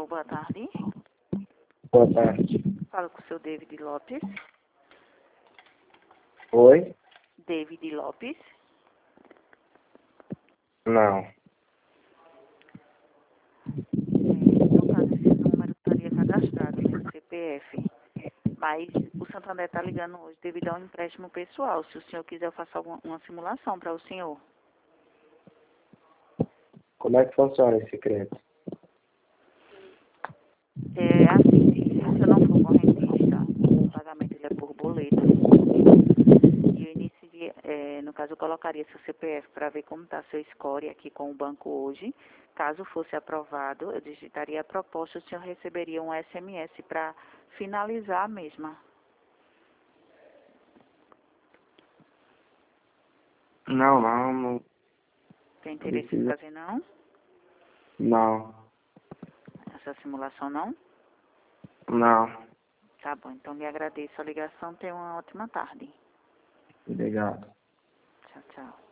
boa tarde. Boa tarde. Falo com o seu David Lopes. Oi? David Lopes. Não. No caso, esse número estaria cadastrado no CPF. Mas o Santander está ligando hoje devido a um empréstimo pessoal. Se o senhor quiser, eu faço uma simulação para o senhor. Como é que funciona esse crédito? É assim, se o senhor não for correntista, o pagamento ele é por boleto. E eu iniciaria, no caso, eu colocaria seu CPF para ver como está seu score aqui com o banco hoje. Caso fosse aprovado, eu digitaria a proposta, o senhor receberia um SMS para finalizar a mesma. Não. Tem interesse em fazer, não? Não. Essa simulação, não? Não. Tá bom, então lhe agradeço a ligação. Tenha uma ótima tarde. Obrigado. Tchau, tchau.